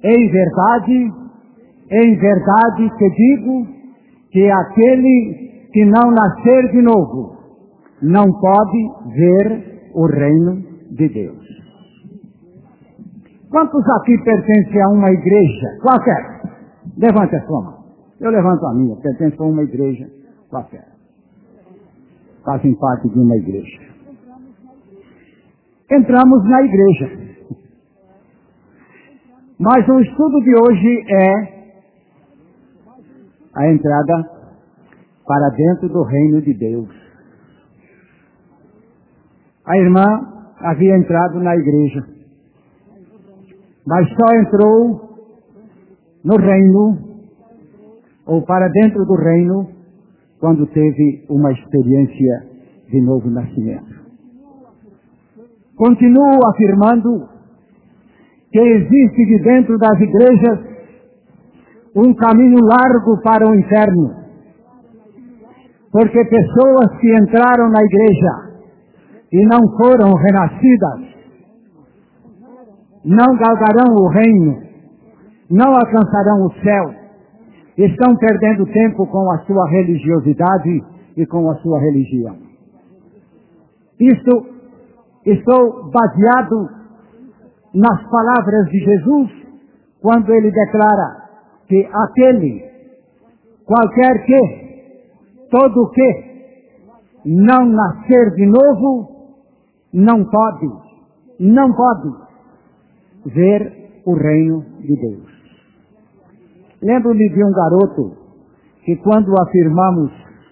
Em verdade te digo que aquele que não nascer de novo não pode ver o reino de Deus. Quantos aqui pertencem a uma igreja qualquer? Levante a sua mão. Eu levanto a minha, pertenço a uma igreja qualquer. Fazem parte de uma igreja. Entramos na igreja. Mas o estudo de hoje é a entrada para dentro do reino de Deus. A irmã havia entrado na igreja, mas só entrou no reino, ou para dentro do reino, quando teve uma experiência de novo nascimento. Continuo afirmando que existe de dentro das igrejas um caminho largo para o inferno, porque pessoas que entraram na igreja e não foram renascidas não galgarão o reino, não alcançarão o céu, estão perdendo tempo com a sua religiosidade e com a sua religião. Estou baseado nas palavras de Jesus, quando ele declara que qualquer que, todo que não nascer de novo, não pode ver o reino de Deus. Lembro-me de um garoto que, quando afirmamos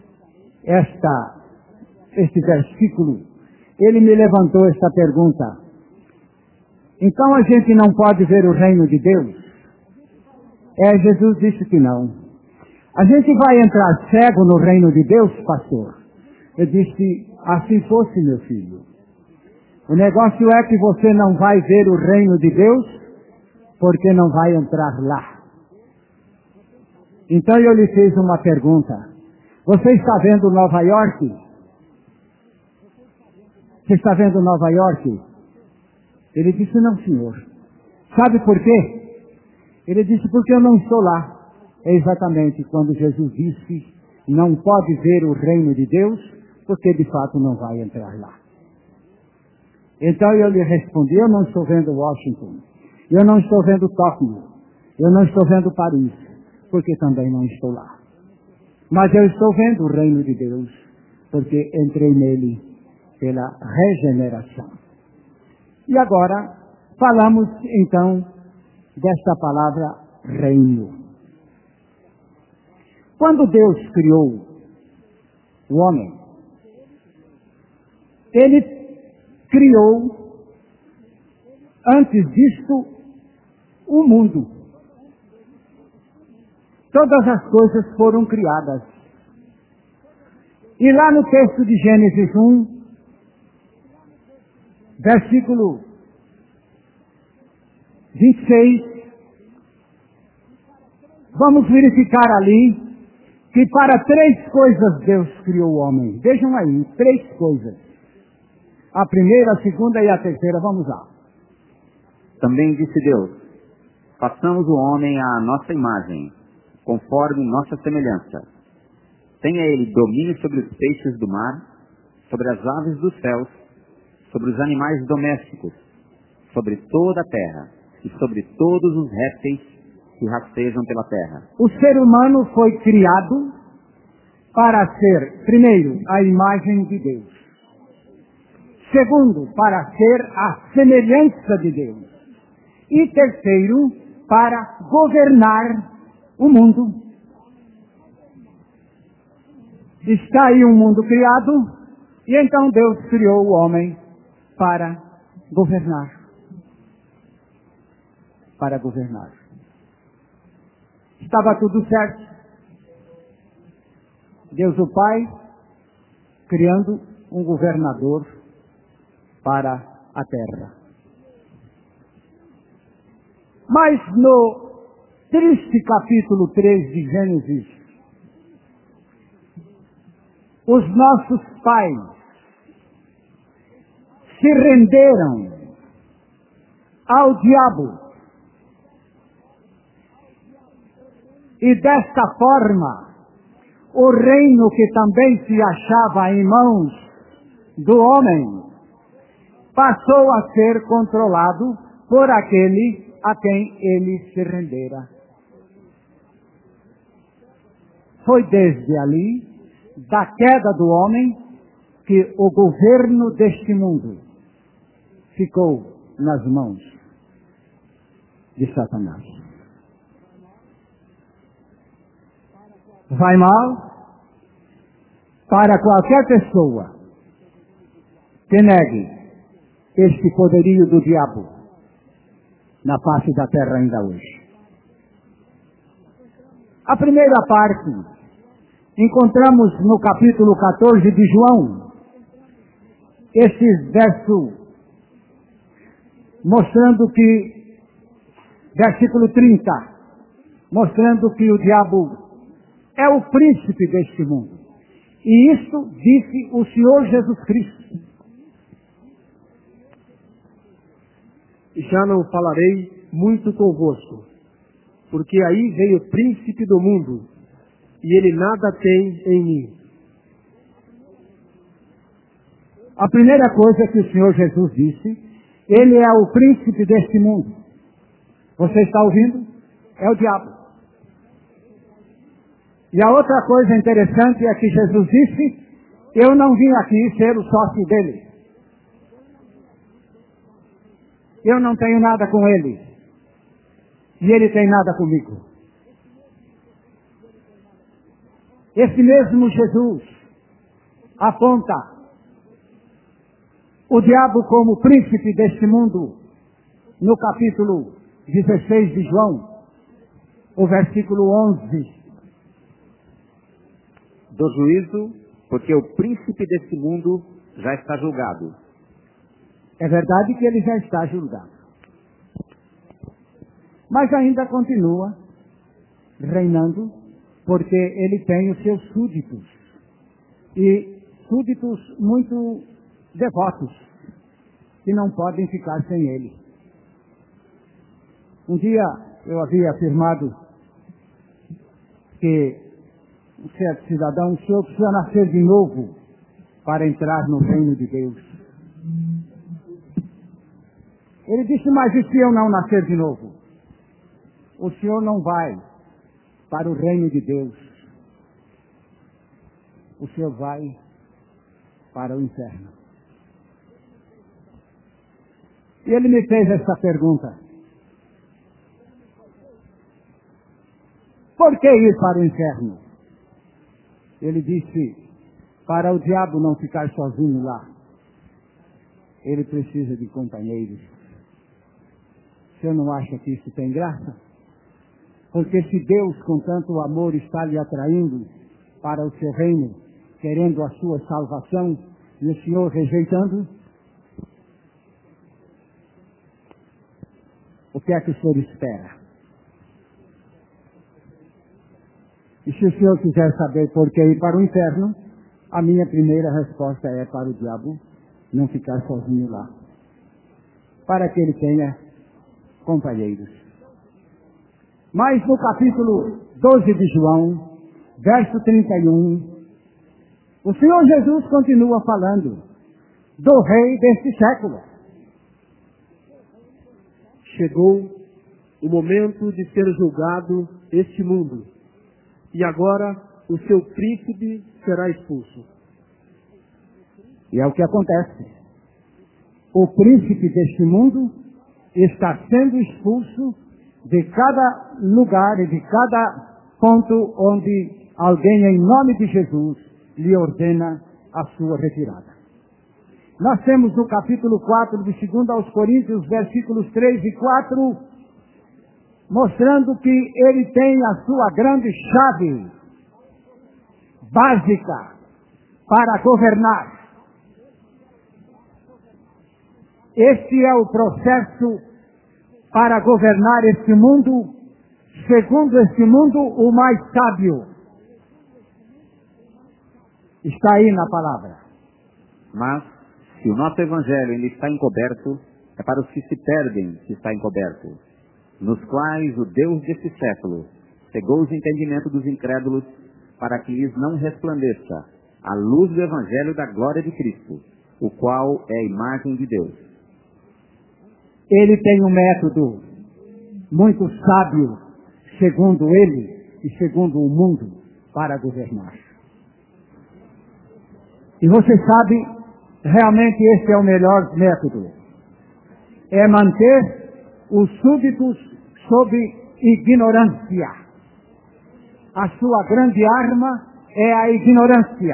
este versículo, ele me levantou esta pergunta: então a gente não pode ver o reino de Deus? Jesus disse que não. A gente vai entrar cego no reino de Deus, pastor? Eu disse: assim fosse, meu filho. O negócio é que você não vai ver o reino de Deus porque não vai entrar lá. Então eu lhe fiz uma pergunta: você está vendo Nova York? Você está vendo Nova York? Ele disse: não, senhor. Sabe por quê? Ele disse: porque eu não estou lá. É exatamente quando Jesus disse: não pode ver o reino de Deus, porque de fato não vai entrar lá. Então eu lhe respondi: eu não estou vendo Washington, eu não estou vendo Tóquio, eu não estou vendo Paris, porque também não estou lá. Mas eu estou vendo o reino de Deus, porque entrei nele pela regeneração. E agora falamos então desta palavra reino. Quando Deus criou o homem, ele criou, antes disto, o mundo. Todas as coisas foram criadas. E lá no texto de Gênesis 1, versículo 26, vamos verificar ali que para 3 coisas Deus criou o homem. Vejam aí, 3 coisas. A primeira, a segunda e a terceira, vamos lá. Também disse Deus: façamos o homem à nossa imagem, conforme nossa semelhança. Tenha ele domínio sobre os peixes do mar, sobre as aves dos céus, sobre os animais domésticos, sobre toda a terra e sobre todos os répteis que rastejam pela terra. O ser humano foi criado para ser, primeiro, a imagem de Deus. Segundo, para ser a semelhança de Deus. E terceiro, para governar o mundo. Está aí um mundo criado, e então Deus criou o homem para governar. Para governar. Estava tudo certo. Deus o Pai criando um governador para a terra. Mas no triste capítulo 3 de Gênesis, os nossos pais se renderam ao diabo E desta forma, o reino que também se achava em mãos do homem passou a ser controlado por aquele a quem ele se rendera. Foi desde ali, da queda do homem, que o governo deste mundo ficou nas mãos de Satanás. Vai mal para qualquer pessoa que negue este poderio do diabo na face da terra ainda hoje. A primeira parte encontramos no capítulo 14 de João, esse verso mostrando que, versículo 30, mostrando que o diabo é o príncipe deste mundo. E isso disse o Senhor Jesus Cristo. Já não falarei muito convosco, porque aí vem o príncipe do mundo, e ele nada tem em mim. A primeira coisa que o Senhor Jesus disse, ele é o príncipe deste mundo. Você está ouvindo? É o diabo. E a outra coisa interessante é que Jesus disse, eu não vim aqui ser o sócio dele. Eu não tenho nada com ele. E ele tem nada comigo. Esse mesmo Jesus aponta o diabo como príncipe deste mundo no capítulo 16 de João, o versículo 11. Do juízo, porque o príncipe desse mundo já está julgado. É verdade que ele já está julgado. Mas ainda continua reinando, porque ele tem os seus súditos. E súditos muito devotos, que não podem ficar sem ele. Um dia eu havia afirmado que um certo cidadão, o senhor precisa nascer de novo para entrar no reino de Deus. Ele disse, mas e se eu não nascer de novo? O senhor não vai para o reino de Deus. O senhor vai para o inferno. E ele me fez essa pergunta. Por que ir para o inferno? Ele disse, para o diabo não ficar sozinho lá, ele precisa de companheiros. O senhor não acha que isso tem graça? Porque se Deus, com tanto amor, está lhe atraindo para o seu reino, querendo a sua salvação, e o senhor rejeitando, o que é que o senhor espera? E se o senhor quiser saber por que ir para o inferno, a minha primeira resposta é para o diabo não ficar sozinho lá. Para que ele tenha companheiros. Mas no capítulo 12 de João, verso 31, o Senhor Jesus continua falando do rei deste século. Chegou o momento de ser julgado este mundo. E agora o seu príncipe será expulso. E é o que acontece. O príncipe deste mundo está sendo expulso de cada lugar e de cada ponto onde alguém, em nome de Jesus, lhe ordena a sua retirada. Nós temos no capítulo 4, de 2 aos Coríntios, versículos 3 e 4, mostrando que ele tem a sua grande chave básica para governar. Este é o processo para governar este mundo, segundo este mundo, o mais sábio. Está aí na palavra. Mas, se o nosso evangelho ainda está encoberto, é para os que se perdem que está encoberto, nos quais o Deus desse século cegou os entendimentos dos incrédulos, para que lhes não resplandeça a luz do Evangelho da glória de Cristo, o qual é a imagem de Deus. Ele tem um método muito sábio, segundo ele e segundo o mundo, para governar. E você sabe, realmente esse é o melhor método. É manter os súditos sob ignorância. A sua grande arma é a ignorância.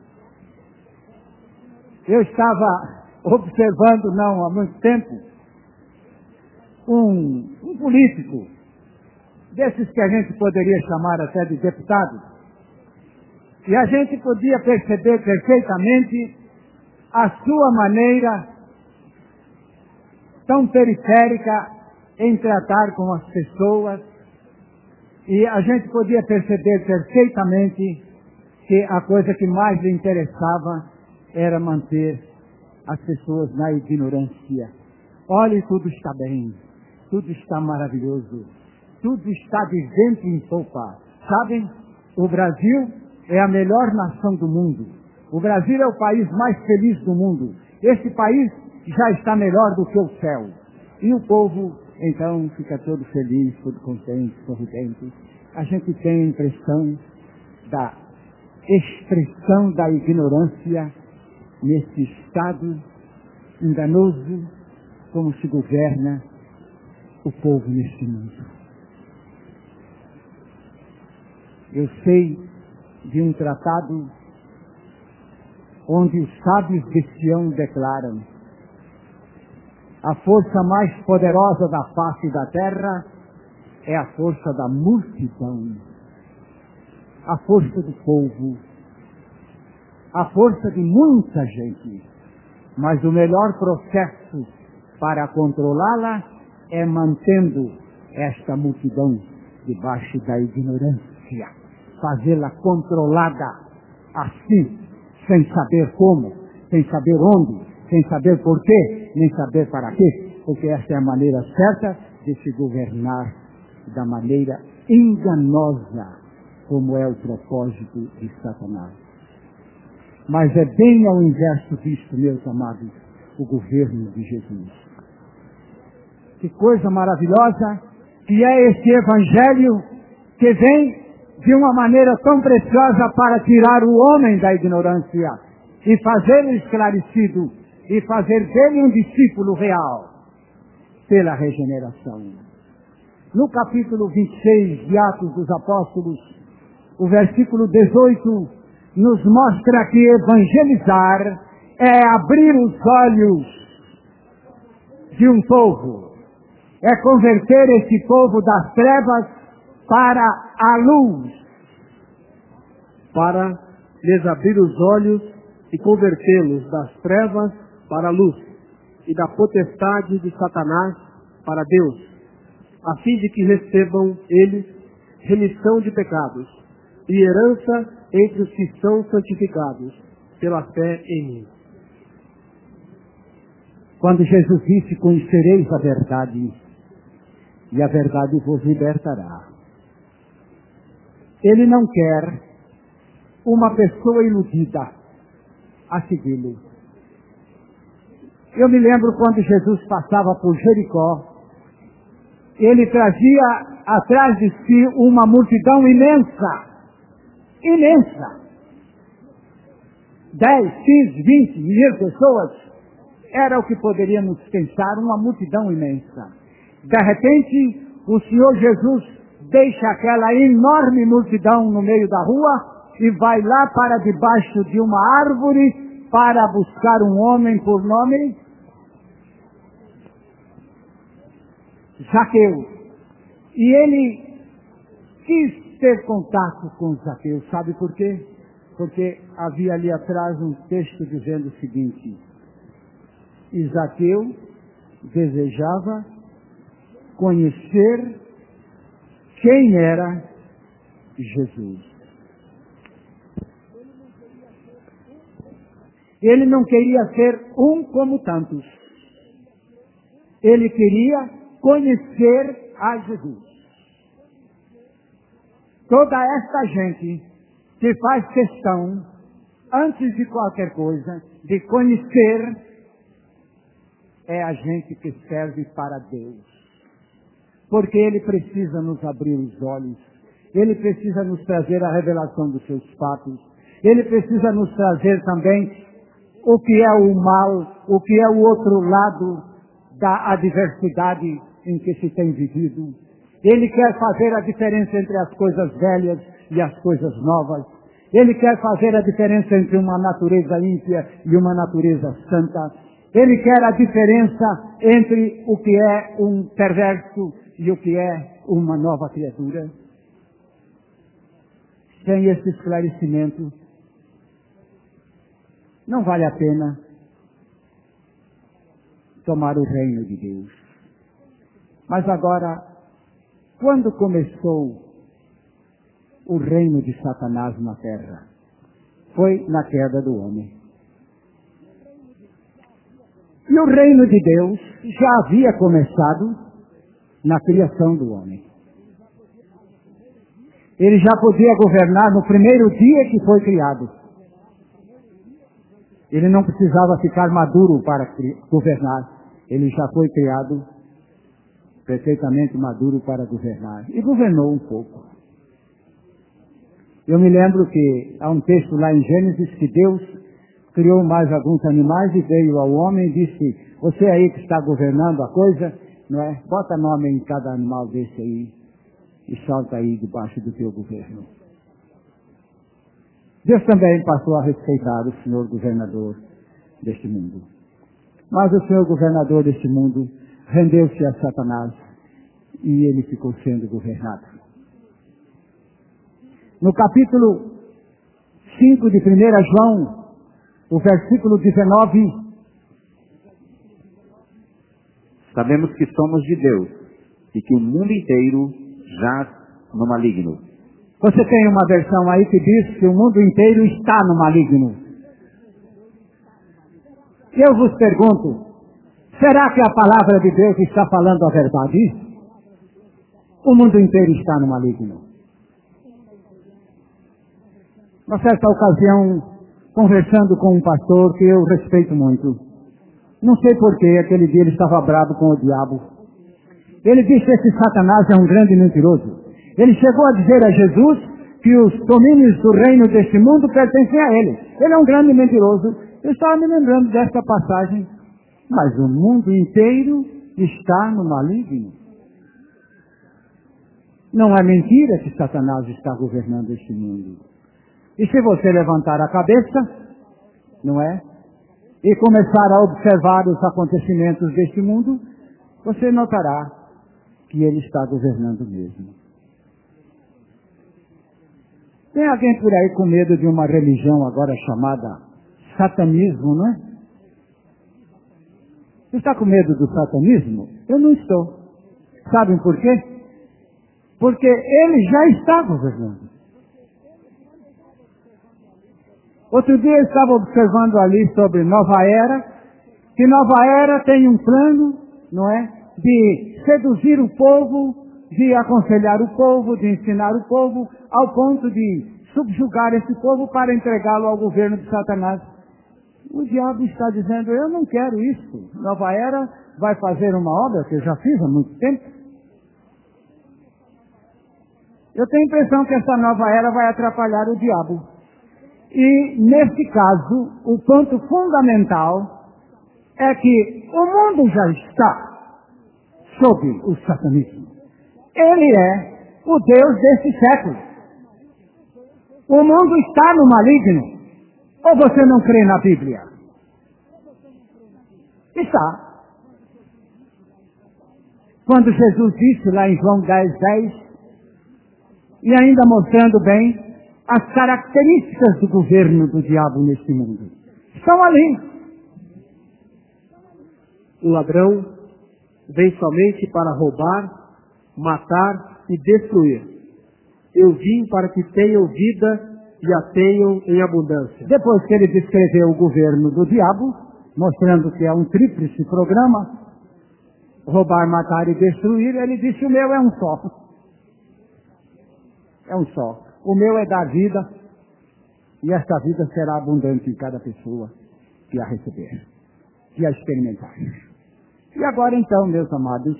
Eu estava observando, não há muito tempo, um político, desses que a gente poderia chamar até de deputado, e a gente podia perceber perfeitamente a sua maneira tão periférica em tratar com as pessoas, e a gente podia perceber perfeitamente que a coisa que mais lhe interessava era manter as pessoas na ignorância. Olhe, tudo está bem, tudo está maravilhoso, tudo está de vento em popa. Sabem, o Brasil é a melhor nação do mundo. O Brasil é o país mais feliz do mundo. Este país já está melhor do que o céu. E o povo, então, fica todo feliz, todo contente, sorridente. A gente tem a impressão da expressão da ignorância nesse estado enganoso, como se governa o povo neste mundo. Eu sei de um tratado onde os sábios de Sião declaram: a força mais poderosa da face da terra é a força da multidão, a força do povo, a força de muita gente. Mas o melhor processo para controlá-la é mantendo esta multidão debaixo da ignorância, fazê-la controlada assim, sem saber como, sem saber onde, sem saber porquê, nem saber para quê, porque essa é a maneira certa de se governar da maneira enganosa, como é o propósito de Satanás. Mas é bem ao inverso disto, meus amados, o governo de Jesus. Que coisa maravilhosa que é esse Evangelho que vem de uma maneira tão preciosa para tirar o homem da ignorância e fazê-lo esclarecido e fazer dele um discípulo real pela regeneração. No capítulo 26 de Atos dos Apóstolos, o versículo 18 nos mostra que evangelizar é abrir os olhos de um povo, é converter esse povo das trevas para a luz, para lhes abrir os olhos e convertê-los das trevas para a luz e da potestade de Satanás para Deus, a fim de que recebam eles remissão de pecados e herança entre os que são santificados pela fé em mim. Quando Jesus disse: conhecereis a verdade, e a verdade vos libertará. Ele não quer uma pessoa iludida a segui-lo. Eu me lembro quando Jesus passava por Jericó, ele trazia atrás de si uma multidão imensa. 10, 15, 20 mil pessoas era o que poderíamos pensar, uma multidão imensa. De repente, o Senhor Jesus deixa aquela enorme multidão no meio da rua e vai lá para debaixo de uma árvore para buscar um homem por nome Zaqueu. E ele quis ter contato com Zaqueu. Sabe por quê? Porque havia ali atrás um texto dizendo o seguinte: e Zaqueu desejava conhecer quem era Jesus. Ele não queria ser um como tantos. Ele queria conhecer a Jesus. toda esta gente que faz questão, antes de qualquer coisa, de conhecer, é a gente que serve para Deus. Porque Ele precisa nos abrir os olhos, Ele precisa nos trazer a revelação dos seus fatos, Ele precisa nos trazer também o que é o mal, o que é o outro lado da adversidade em que se tem vivido. Ele quer fazer a diferença entre as coisas velhas e as coisas novas. Ele quer fazer a diferença entre uma natureza ímpia e uma natureza santa. Ele quer a diferença entre o que é um perverso e o que é uma nova criatura. Sem esse esclarecimento, não vale a pena tomar o reino de Deus. Mas agora, quando começou o reino de Satanás na terra? Foi na queda do homem. E o reino de Deus já havia começado na criação do homem. Ele já podia governar no primeiro dia que foi criado. Ele não precisava ficar maduro para governar. Ele já foi criado perfeitamente maduro para governar. E governou um pouco. Eu me lembro que há um texto lá em Gênesis que Deus criou mais alguns animais e veio ao homem e disse: você aí que está governando a coisa, não é? Bota nome em cada animal desse aí e solta aí debaixo do teu governo. Deus também passou a respeitar o senhor governador deste mundo. Mas o senhor governador deste mundo rendeu-se a Satanás e ele ficou sendo governado. No capítulo 5 de 1 João, o versículo 19, sabemos que somos de Deus e que o mundo inteiro jaz no maligno. Você tem uma versão aí que diz que o mundo inteiro está no maligno. Eu vos pergunto, será que a palavra de Deus está falando a verdade? O mundo inteiro está no maligno. Uma certa ocasião, conversando com um pastor que eu respeito muito, não sei porquê, aquele dia ele estava bravo com o diabo. Ele disse que esse Satanás é um grande mentiroso. Ele chegou a dizer a Jesus que os domínios do reino deste mundo pertencem a ele. Ele é um grande mentiroso. Eu estava me lembrando desta passagem. Mas o mundo inteiro está no maligno. Não é mentira que Satanás está governando este mundo. E se você levantar a cabeça, não é? E começar a observar os acontecimentos deste mundo, você notará que ele está governando mesmo. Tem alguém por aí com medo de uma religião agora chamada satanismo, não é? Você está com medo do satanismo? Eu não estou. Sabem por quê? Porque ele já está governando. Outro dia eu estava observando ali sobre Nova Era, que Nova Era tem um plano, não é? De seduzir o povo, de aconselhar o povo, de ensinar o povo, ao ponto de subjugar esse povo para entregá-lo ao governo de Satanás. O diabo está dizendo: eu não quero isso. Nova Era vai fazer uma obra que eu já fiz há muito tempo. Eu tenho a impressão que essa nova era vai atrapalhar o diabo. E, nesse caso, o ponto fundamental é que o mundo já está sob o satanismo. Ele é o Deus desse século. O mundo está no maligno. Ou você não crê na Bíblia? Está. Quando Jesus disse lá em João 10:10, e ainda mostrando bem as características do governo do diabo neste mundo. Estão ali. O ladrão vem somente para roubar, matar e destruir. Eu vim para que tenham vida e a tenham em abundância. Depois que ele descreveu o governo do diabo, mostrando que é um tríplice programa, roubar, matar e destruir, ele disse: o meu é um só. É um só. O meu é dar vida, e esta vida será abundante em cada pessoa que a receber, que a experimentar. E agora então, meus amados,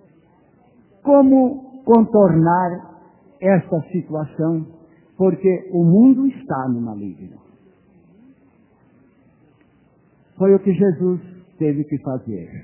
como contornar esta situação? Porque o mundo está no maligno. Foi o que Jesus teve que fazer.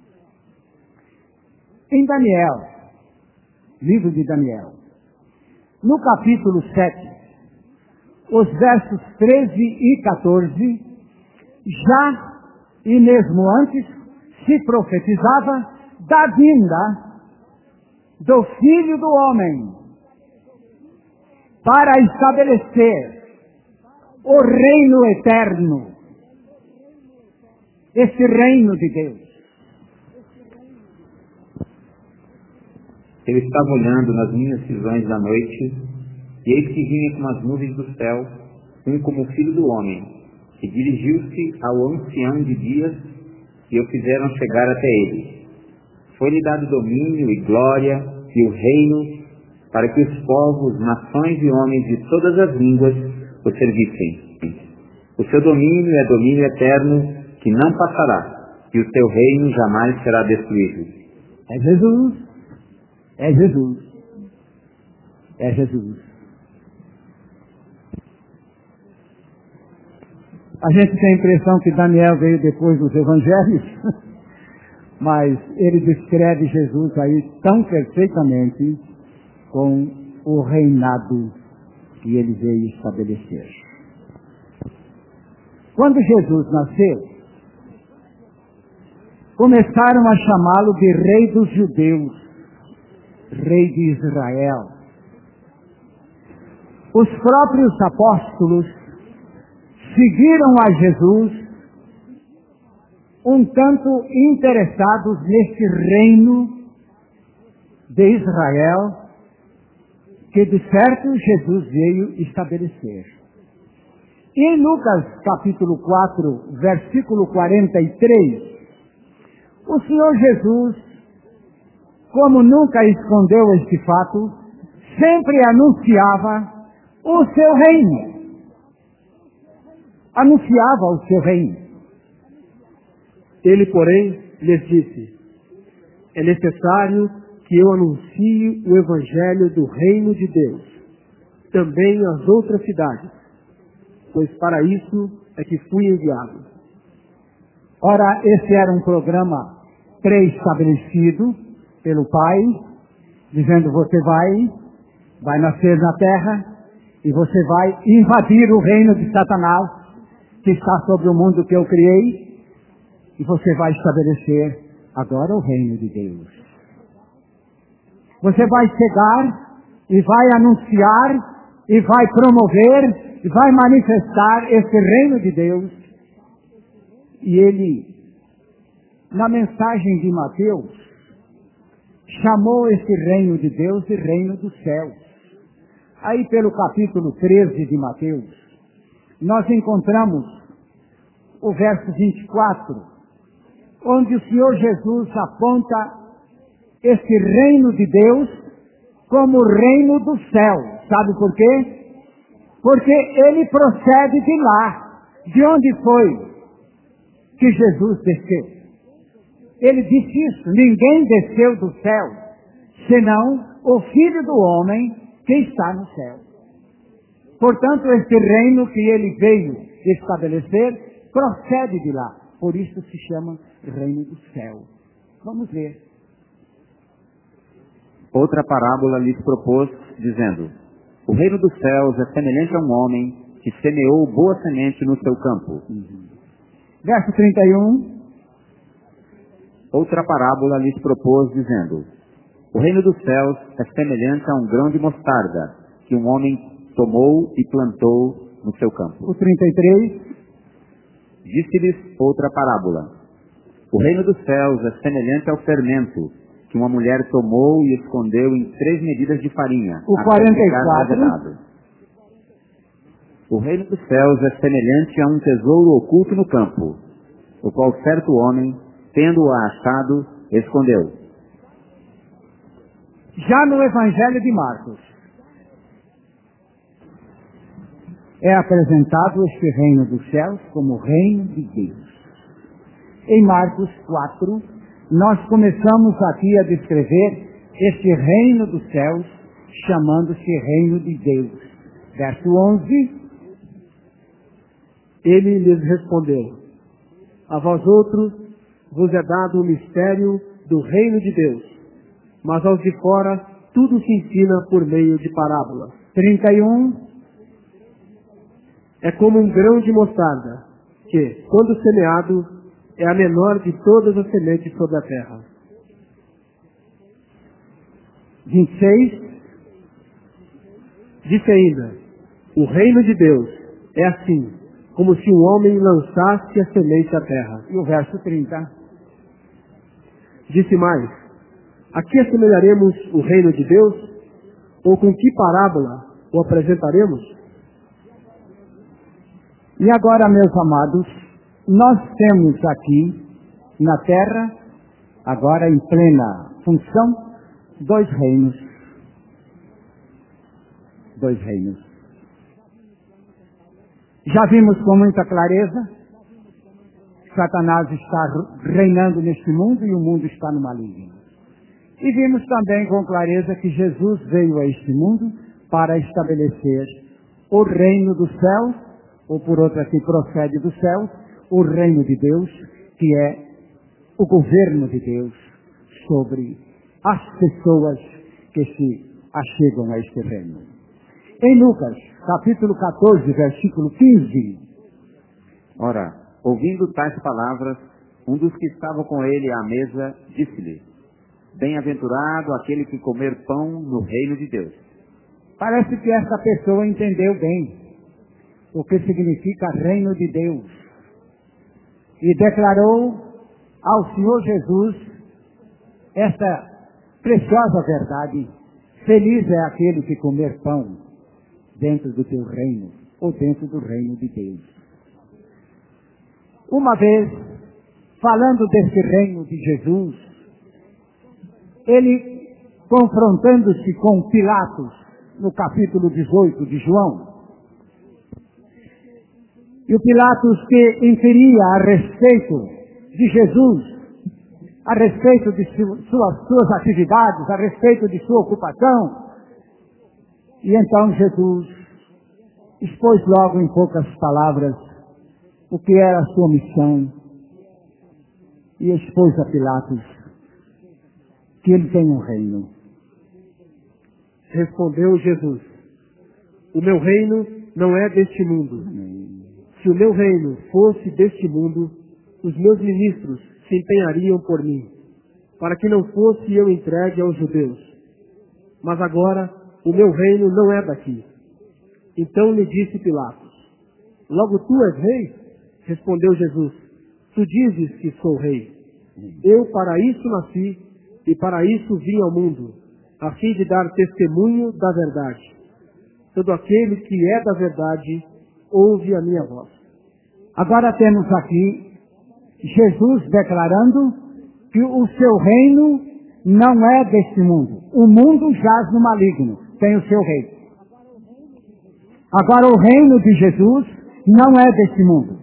Em Daniel, livro de Daniel, no capítulo 7, os versos 13 e 14, já e mesmo antes, se profetizava da vinda do Filho do Homem para estabelecer o reino eterno, esse reino de Deus. Eu estava olhando nas minhas visões da noite, e eis que vinha com as nuvens do céu, como o Filho do Homem, que dirigiu-se ao ancião de dias, e o fizeram chegar até ele. Foi-lhe dado domínio e glória e o reino, para que os povos, nações e homens de todas as línguas o servissem. O seu domínio é domínio eterno, que não passará, e o seu reino jamais será destruído. É Jesus. É Jesus. É Jesus. A gente tem a impressão que Daniel veio depois dos evangelhos, mas ele descreve Jesus aí tão perfeitamente com o reinado que ele veio estabelecer. Quando Jesus nasceu, começaram a chamá-lo de Rei dos Judeus, Rei de Israel. Os próprios apóstolos seguiram a Jesus um tanto interessados neste reino de Israel que de certo Jesus veio estabelecer. E em Lucas capítulo 4, versículo 43, o Senhor Jesus, como nunca escondeu este fato, sempre anunciava o seu reino. Anunciava o seu reino. Ele, porém, lhes disse: é necessário que eu anuncie o evangelho do reino de Deus, também às outras cidades, pois para isso é que fui enviado. Ora, esse era um programa pré-estabelecido pelo Pai, dizendo: você vai nascer na terra e você vai invadir o reino de Satanás, que está sobre o mundo que eu criei, e você vai estabelecer agora o reino de Deus. Você vai chegar e vai anunciar e vai promover e vai manifestar esse reino de Deus. E ele, na mensagem de Mateus, chamou esse reino de Deus de reino dos céus. Aí pelo capítulo 13 de Mateus, nós encontramos o verso 24, onde o Senhor Jesus aponta esse reino de Deus como o reino do céu. Sabe por quê? Porque ele procede de lá. De onde foi que Jesus desceu? Ele disse isso: ninguém desceu do céu, senão o Filho do Homem que está no céu. Portanto, este reino que ele veio estabelecer procede de lá. Por isso se chama reino do céu. Vamos ver. Outra parábola lhes propôs, dizendo: o reino dos céus é semelhante a um homem que semeou boa semente no seu campo. Verso 31. Outra parábola lhes propôs, dizendo: o reino dos céus é semelhante a um grão de mostarda, que um homem tomou e plantou no seu campo. O 33. Disse-lhes outra parábola: o reino dos céus é semelhante ao fermento, que uma mulher tomou e escondeu em 3 medidas de farinha. O 44. O reino dos céus é semelhante a um tesouro oculto no campo, o qual certo homem, tendo-o achado, escondeu. Já no Evangelho de Marcos, é apresentado este reino dos céus como reino de Deus. Em Marcos 4, nós começamos aqui a descrever este reino dos céus, chamando-se reino de Deus. Verso 11. Ele lhes respondeu: a vós outros vos é dado o mistério do reino de Deus, mas aos de fora tudo se ensina por meio de parábolas. 31. É como um grão de mostarda, que, quando semeado, é a menor de todas as sementes sobre a terra. 26. Disse ainda: o reino de Deus é assim, como se um homem lançasse a semente à terra. E o verso 30. Disse mais: a que assemelharemos o reino de Deus? Ou com que parábola o apresentaremos? E agora, meus amados, nós temos aqui na terra, agora em plena função, dois reinos. Dois reinos. Já vimos com muita clareza, Satanás está reinando neste mundo e o mundo está no maligno. E vimos também com clareza que Jesus veio a este mundo para estabelecer o reino dos céus, ou por outra que procede do céu, o reino de Deus, que é o governo de Deus sobre as pessoas que se achegam a este reino. Em Lucas, capítulo 14, versículo 15. Ora, ouvindo tais palavras, um dos que estavam com ele à mesa disse-lhe: bem-aventurado aquele que comer pão no reino de Deus. Parece que essa pessoa entendeu bem o que significa reino de Deus e declarou ao Senhor Jesus esta preciosa verdade: feliz é aquele que comer pão dentro do teu reino, ou dentro do reino de Deus. Uma vez, falando desse reino de Jesus, ele, confrontando-se com Pilatos, no capítulo 18 de João, e o Pilatos que inquiria a respeito de Jesus, a respeito de suas atividades, a respeito de sua ocupação, e então Jesus expôs logo em poucas palavras o que era a sua missão e expôs a Pilatos que ele tem um reino. Respondeu Jesus: o meu reino não é deste mundo. Se o meu reino fosse deste mundo, os meus ministros se empenhariam por mim, para que não fosse eu entregue aos judeus. Mas agora o meu reino não é daqui. Então lhe disse Pilatos: logo tu és rei? Respondeu Jesus: tu dizes que sou rei. Eu para isso nasci e para isso vim ao mundo, a fim de dar testemunho da verdade. Todo aquele que é da verdade ouve a minha voz. Agora temos aqui Jesus declarando que o seu reino não é deste mundo. O mundo jaz no maligno, tem o seu rei. Agora o reino de Jesus não é deste mundo.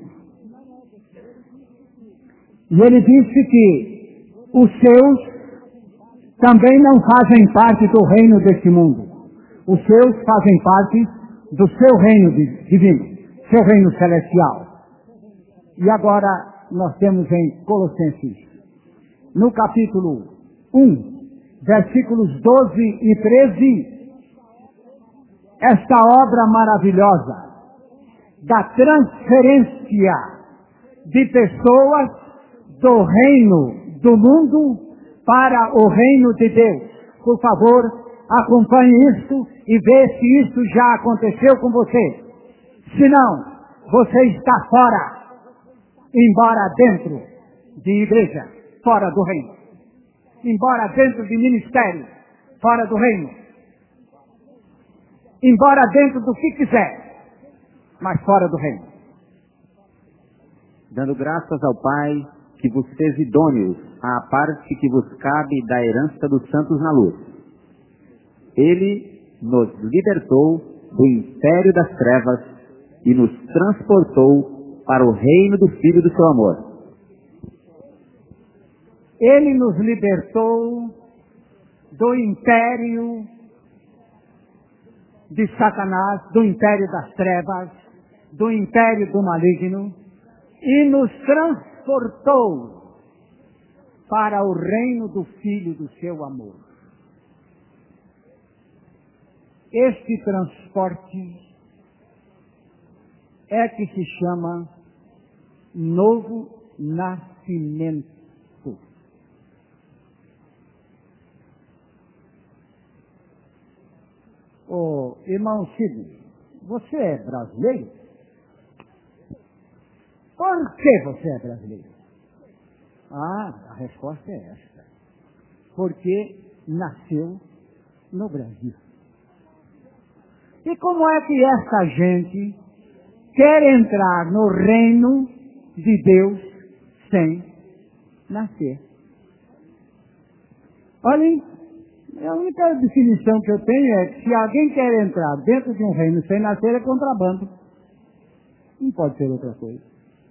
E ele disse que os seus também não fazem parte do reino deste mundo. Os seus fazem parte do seu reino divino, seu reino celestial. E agora nós temos em Colossenses, no capítulo 1, versículos 12 e 13, esta obra maravilhosa da transferência de pessoas do reino do mundo para o reino de Deus. Por favor, acompanhe isso e vê se isso já aconteceu com você. Se não, você está fora, embora dentro de igreja, fora do reino. Embora dentro de ministério, fora do reino. Embora dentro do que quiser, mas fora do reino. Dando graças ao Pai que vos fez idôneos à parte que vos cabe da herança dos santos na luz. Ele nos libertou do império das trevas e nos transportou para o reino do Filho do seu amor. Ele nos libertou do império de Satanás, do império das trevas, do império do maligno, e nos transportou para o reino do Filho do seu amor. Este transporte é que se chama novo nascimento. Ô, irmão Sidney, você é brasileiro? Por que você é brasileiro? A resposta é esta. Porque nasceu no Brasil. E como é que essa gente quer entrar no reino de Deus sem nascer? Olhem, a única definição que eu tenho é que se alguém quer entrar dentro de um reino sem nascer é contrabando. Não pode ser outra coisa.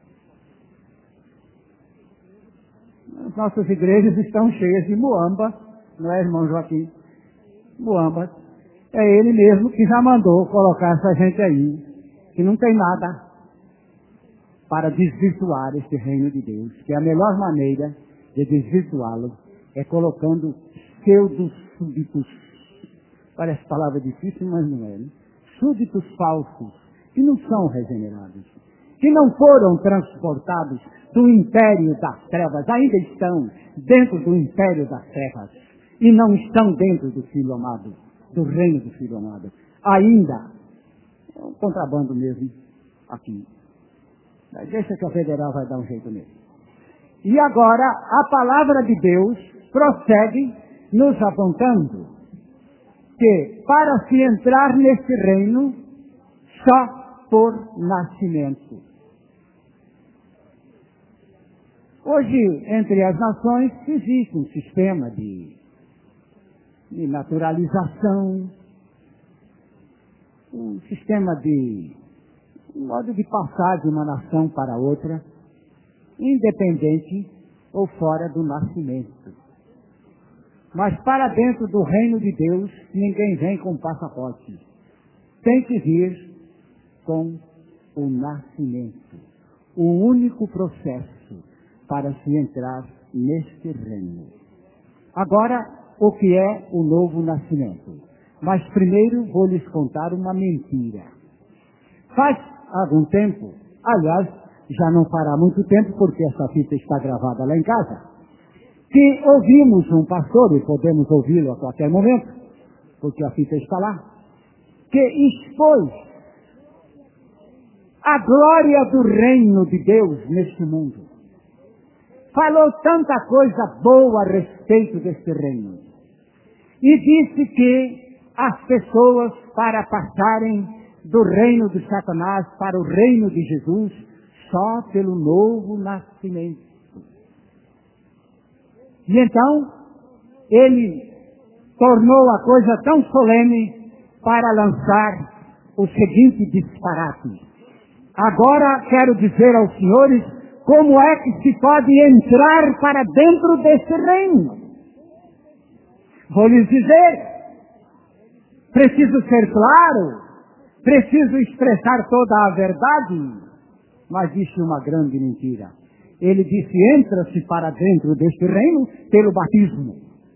As nossas igrejas estão cheias de muamba, não é, irmão Joaquim? Muamba. É ele mesmo que já mandou colocar essa gente aí, que não tem nada para desvirtuar este reino de Deus, que a melhor maneira de desvirtuá-lo é colocando pseudo-súditos, parece palavra difícil, mas não é, né? Súditos falsos, que não são regenerados, que não foram transportados do império das trevas, ainda estão dentro do império das trevas, e não estão dentro do Filho amado, do reino do Filho amado. Ainda, é um contrabando mesmo, aqui. Mas deixa que a federal vai dar um jeito nele. E agora, a palavra de Deus prossegue nos apontando que para se entrar nesse reino, só por nascimento. Hoje, entre as nações, existe um sistema de naturalização, um sistema um modo de passar de uma nação para outra, independente ou fora do nascimento. Mas para dentro do reino de Deus, ninguém vem com passaporte. Tem que vir com o nascimento. O único processo para se entrar neste reino. Agora, o que é o novo nascimento? Mas primeiro vou lhes contar uma mentira. Faz algum tempo, aliás, já não fará muito tempo, porque essa fita está gravada lá em casa, que ouvimos um pastor, e podemos ouvi-lo a qualquer momento, porque a fita está lá, que expôs a glória do reino de Deus neste mundo. Falou tanta coisa boa a respeito deste reino. E disse que as pessoas, para passarem do reino de Satanás para o reino de Jesus, só pelo novo nascimento. E então, ele tornou a coisa tão solene para lançar o seguinte disparate. Agora quero dizer aos senhores como é que se pode entrar para dentro desse reino. Vou lhes dizer, preciso ser claro, preciso expressar toda a verdade, mas disse uma grande mentira. Ele disse, entra-se para dentro deste reino pelo batismo.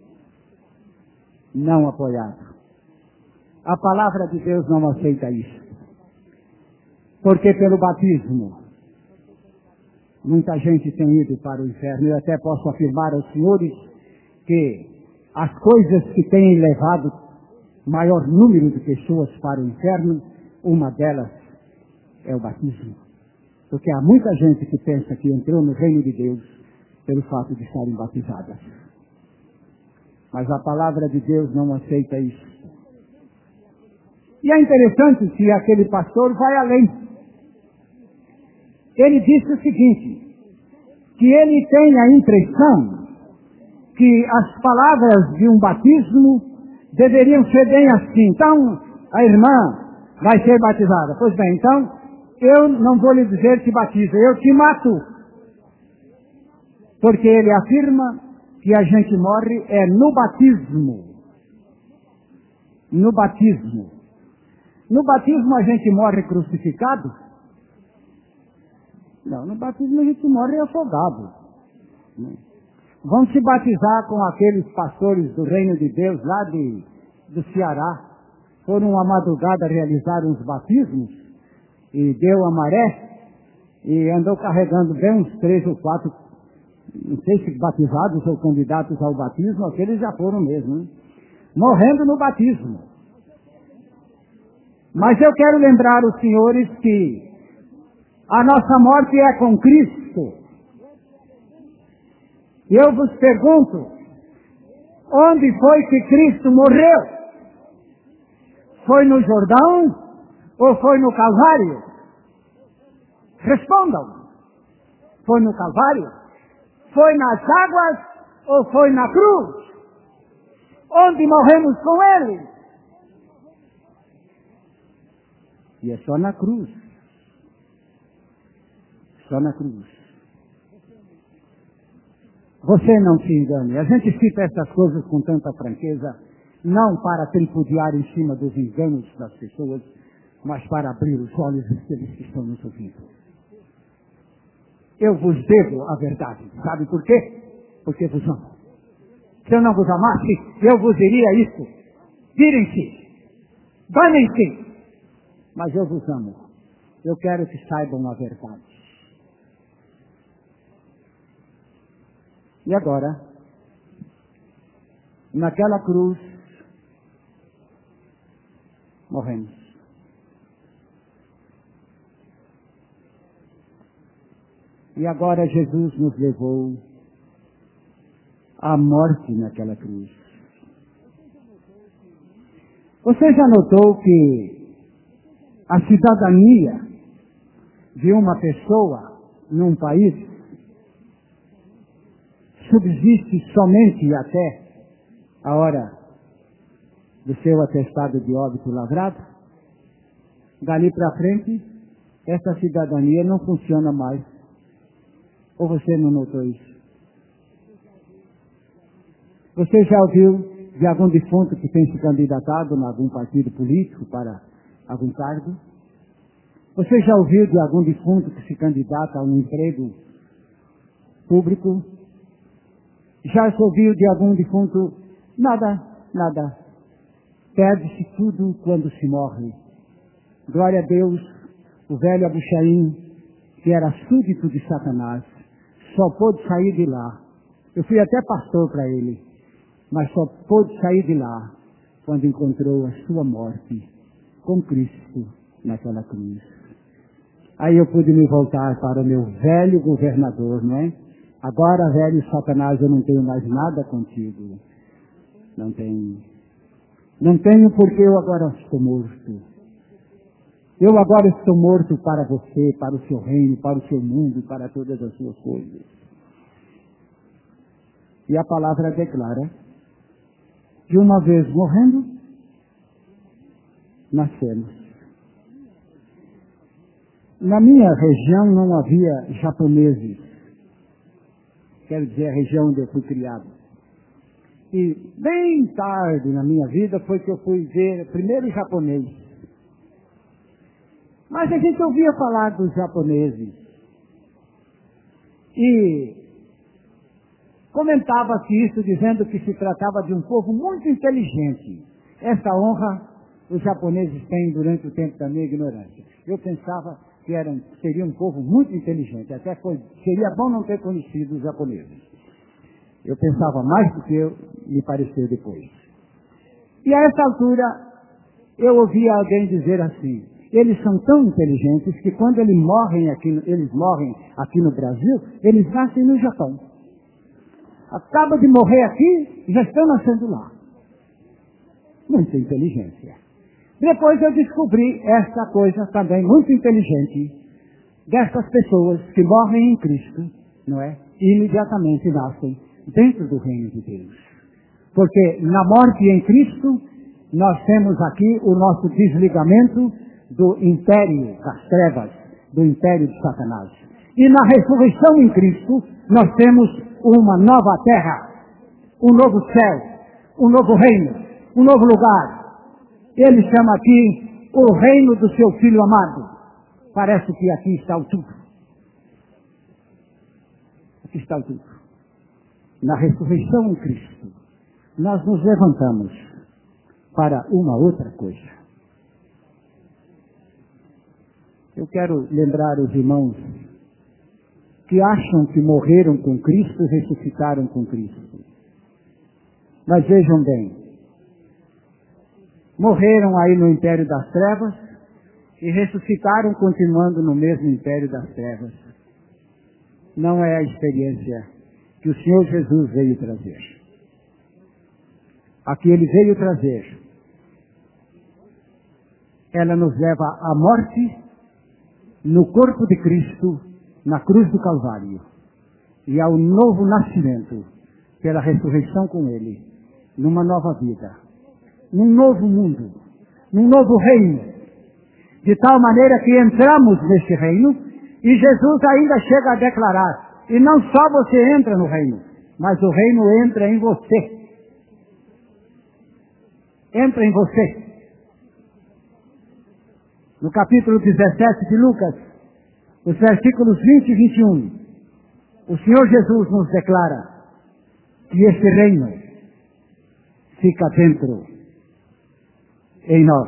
Não apoiado. A palavra de Deus não aceita isso. Porque pelo batismo, muita gente tem ido para o inferno. Eu até posso afirmar aos senhores que as coisas que têm levado maior número de pessoas para o inferno, uma delas é o batismo. Porque há muita gente que pensa que entrou no reino de Deus pelo fato de estarem batizadas. Mas a palavra de Deus não aceita isso. E é interessante que aquele pastor vai além. Ele disse o seguinte, que ele tem a impressão que as palavras de um batismo deveriam ser bem assim. Então, a irmã vai ser batizada. Pois bem, então, eu não vou lhe dizer te batiza, eu te mato. Porque ele afirma que a gente morre é no batismo. No batismo. No batismo a gente morre crucificado? Não, no batismo a gente morre afogado. Vão se batizar com aqueles pastores do Reino de Deus lá do Ceará. Foram uma madrugada realizar uns batismos e deu a maré e andou carregando bem uns 3 ou 4, não sei se batizados ou candidatos ao batismo, aqueles já foram mesmo, hein? Morrendo no batismo. Mas eu quero lembrar os senhores que a nossa morte é com Cristo. E eu vos pergunto, onde foi que Cristo morreu? Foi no Jordão ou foi no Calvário? Respondam. Foi no Calvário? Foi nas águas ou foi na cruz? Onde morremos com Ele? E é só na cruz. Só na cruz. Você não se engane. A gente cita essas coisas com tanta franqueza, não para tripudiar em cima dos enganos das pessoas, mas para abrir os olhos daqueles que estão nos ouvindo. Eu vos devo a verdade. Sabe por quê? Porque vos amo. Se eu não vos amasse, eu vos diria isso. Virem-se. Banem-se. Mas eu vos amo. Eu quero que saibam a verdade. E agora, naquela cruz, morremos. E agora Jesus nos levou à morte naquela cruz. Você já notou que a cidadania de uma pessoa num país subsiste somente até a hora do seu atestado de óbito lavrado? Dali para frente, essa cidadania não funciona mais. Ou você não notou isso? Você já ouviu de algum defunto que tem se candidatado em algum partido político para algum cargo? Você já ouviu de algum defunto que se candidata a um emprego público? Já se ouviu de algum defunto? Nada, nada. Perde-se tudo quando se morre. Glória a Deus, o velho Abuchaim, que era súdito de Satanás, só pôde sair de lá. Eu fui até pastor para ele, mas só pôde sair de lá quando encontrou a sua morte com Cristo naquela cruz. Aí eu pude me voltar para o meu velho governador, não é? Agora, velho Satanás, eu não tenho mais nada contigo. Não tenho. Não tenho porque eu agora estou morto. Eu agora estou morto para você, para o seu reino, para o seu mundo, para todas as suas coisas. E a palavra declara que uma vez morrendo, nascemos. Na minha região não havia japoneses. Quero dizer, a região onde eu fui criado. E bem tarde na minha vida foi que eu fui ver primeiro japonês. Mas a gente ouvia falar dos japoneses. E comentava-se isso dizendo que se tratava de um povo muito inteligente. Essa honra os japoneses têm durante o tempo da minha ignorância. Eu pensava que seria um povo muito inteligente. Até seria bom não ter conhecido os japoneses. Eu pensava mais do que me pareceu depois. E a essa altura, eu ouvia alguém dizer assim: eles são tão inteligentes que quando eles morrem aqui no Brasil, eles nascem no Japão. Acaba de morrer aqui e já estão nascendo lá. Muita inteligência. Depois eu descobri essa coisa também muito inteligente dessas pessoas que morrem em Cristo, não é? E imediatamente nascem dentro do reino de Deus. Porque na morte em Cristo, nós temos aqui o nosso desligamento do império das trevas do império de Satanás. E na ressurreição em Cristo, nós temos uma nova terra, um novo céu, um novo reino, um novo lugar. Ele chama aqui o reino do seu Filho amado. Parece que aqui está o tudo. Aqui está o tudo. Na ressurreição em Cristo, nós nos levantamos para uma outra coisa. Eu quero lembrar os irmãos que acham que morreram com Cristo e ressuscitaram com Cristo. Mas vejam bem, morreram aí no império das trevas e ressuscitaram continuando no mesmo império das trevas. Não é a experiência que o Senhor Jesus veio trazer. A que Ele veio trazer, ela nos leva à morte no corpo de Cristo, na cruz do Calvário, e ao novo nascimento, pela ressurreição com Ele, numa nova vida, num novo mundo, num novo reino, de tal maneira que entramos neste reino, e Jesus ainda chega a declarar, e não só você entra no reino, mas o reino entra em você. Entra em você. No capítulo 17 de Lucas, os versículos 20 e 21, o Senhor Jesus nos declara que este reino fica dentro em nós.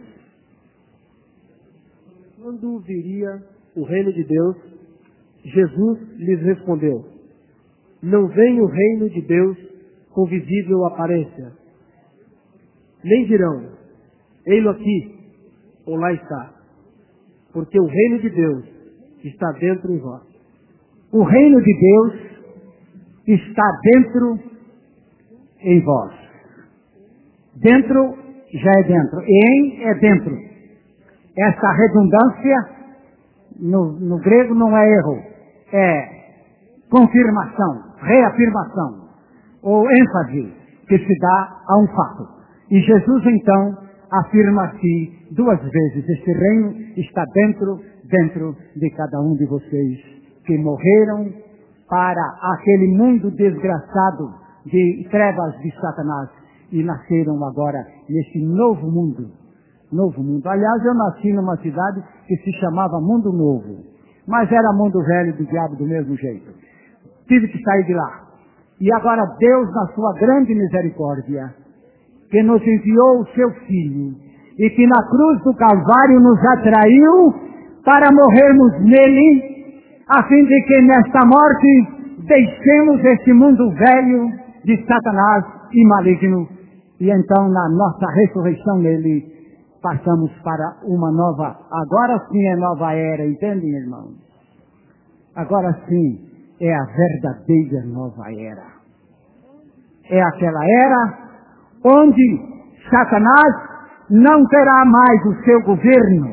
Quando viria o reino de Deus, Jesus lhes respondeu: não vem o reino de Deus com visível aparência. Nem dirão, ei-lo aqui, ou lá está, porque o reino de Deus está dentro em vós. O reino de Deus está dentro em vós. Dentro já é dentro. Em é dentro. Essa redundância, no grego não é erro, é confirmação, reafirmação, ou ênfase que se dá a um fato. E Jesus então afirma aqui duas vezes, este reino está dentro de cada um de vocês que morreram para aquele mundo desgraçado de trevas de Satanás e nasceram agora nesse novo mundo. Novo mundo. Aliás, eu nasci numa cidade que se chamava Mundo Novo, mas era mundo velho do diabo do mesmo jeito. Tive que sair de lá. E agora Deus, na sua grande misericórdia, que nos enviou o seu Filho e que na cruz do Calvário nos atraiu para morrermos nele, a fim de que nesta morte deixemos este mundo velho de Satanás e maligno, e então na nossa ressurreição nele passamos para uma nova, agora sim é nova era, entendem, irmãos? Agora sim é a verdadeira nova era. É aquela era onde Satanás não terá mais o seu governo.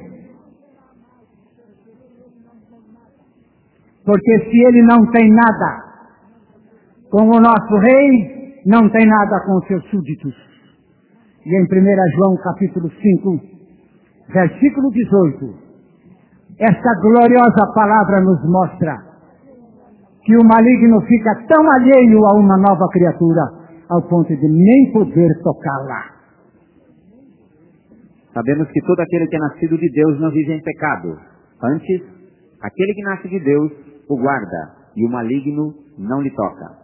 Porque se ele não tem nada com o nosso rei, não tem nada com os seus súditos. E em 1 João capítulo 5, versículo 18, esta gloriosa palavra nos mostra que o maligno fica tão alheio a uma nova criatura, ao ponto de nem poder tocá-la. Sabemos que todo aquele que é nascido de Deus não vive em pecado. Antes, aquele que nasce de Deus o guarda, e o maligno não lhe toca.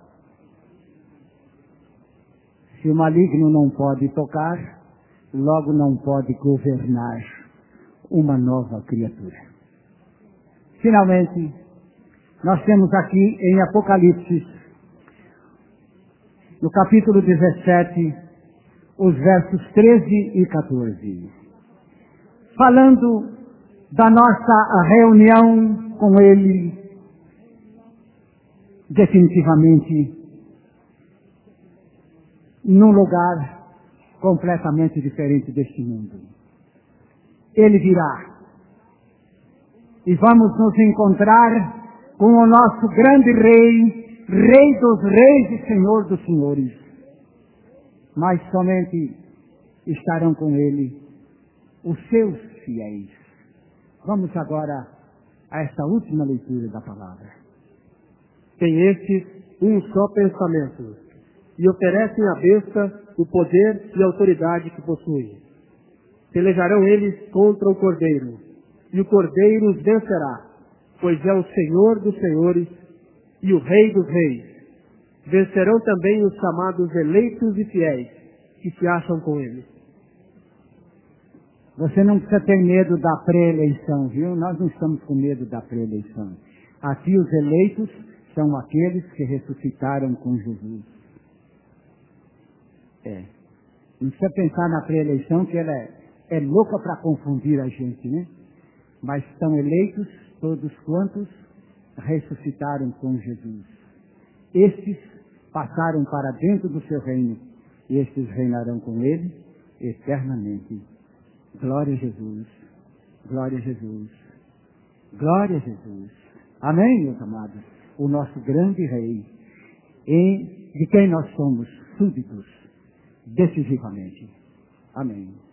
Se o maligno não pode tocar, logo não pode governar uma nova criatura. Finalmente, nós temos aqui em Apocalipse, no capítulo 17, os versos 13 e 14. Falando da nossa reunião com Ele, definitivamente, num lugar completamente diferente deste mundo. Ele virá. E vamos nos encontrar com o nosso grande Rei, Rei dos Reis e Senhor dos Senhores. Mas somente estarão com Ele os seus fiéis. Vamos agora a essa última leitura da palavra. Tem estes um só pensamento, e oferecem à besta o poder e a autoridade que possuem. Pelejarão eles contra o Cordeiro, e o Cordeiro os vencerá, pois é o Senhor dos senhores e o Rei dos reis. Vencerão também os chamados eleitos e fiéis, que se acham com ele. Você não precisa ter medo da pré-eleição, viu? Nós não estamos com medo da pré-eleição. Aqui os eleitos são aqueles que ressuscitaram com Jesus. Não precisa pensar na pré-eleição, que ela é louca para confundir a gente, né? Mas são eleitos todos quantos ressuscitaram com Jesus. Estes passaram para dentro do seu reino, e estes reinarão com ele eternamente. Glória a Jesus, glória a Jesus, glória a Jesus. Amém, meus amados? O nosso grande Rei, de quem nós somos súditos decisivamente. Amém.